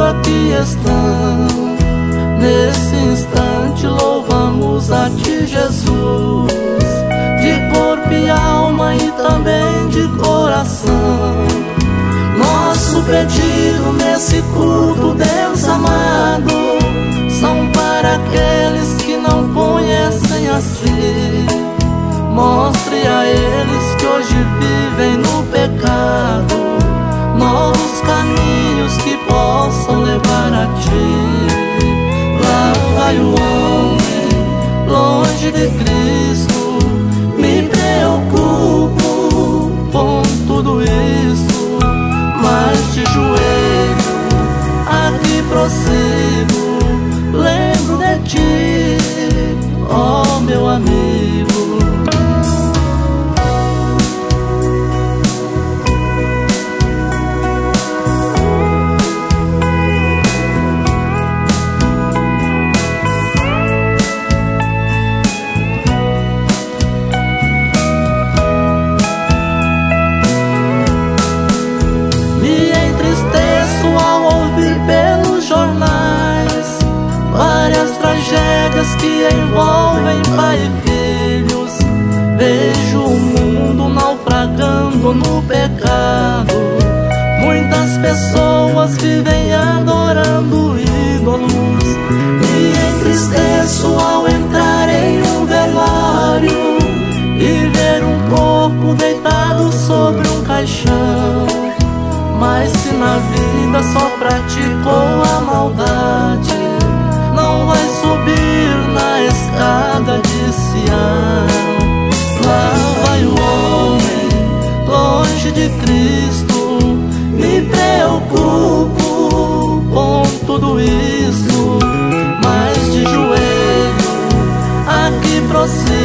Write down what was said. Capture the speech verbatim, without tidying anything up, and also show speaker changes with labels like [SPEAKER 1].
[SPEAKER 1] aqui estão. Nesse instante louvamos a Ti, Jesus, de corpo e alma e também de coração. Nosso pedido nesse culto, Deus amado, são para aqueles que não conhecem a Si. Mostre a eles que hoje vivem no pecado novos caminhos que possam levar a Ti. Lá vai o homem longe de Cristo, me preocupo com tudo isso, mas de joelho aqui prossigo, lembro de Ti, ó meu amigo. Que envolvem pai e filhos, vejo o mundo naufragando no pecado. Muitas pessoas vivem adorando ídolos. Me entristeço ao entrar em um velório e ver um corpo deitado sobre um caixão. Mas se na vida só praticou a maldade, não vai subir na escada de Sião. Lá vai o homem longe de Cristo, me preocupo com tudo isso, mas de joelho aqui prossigo,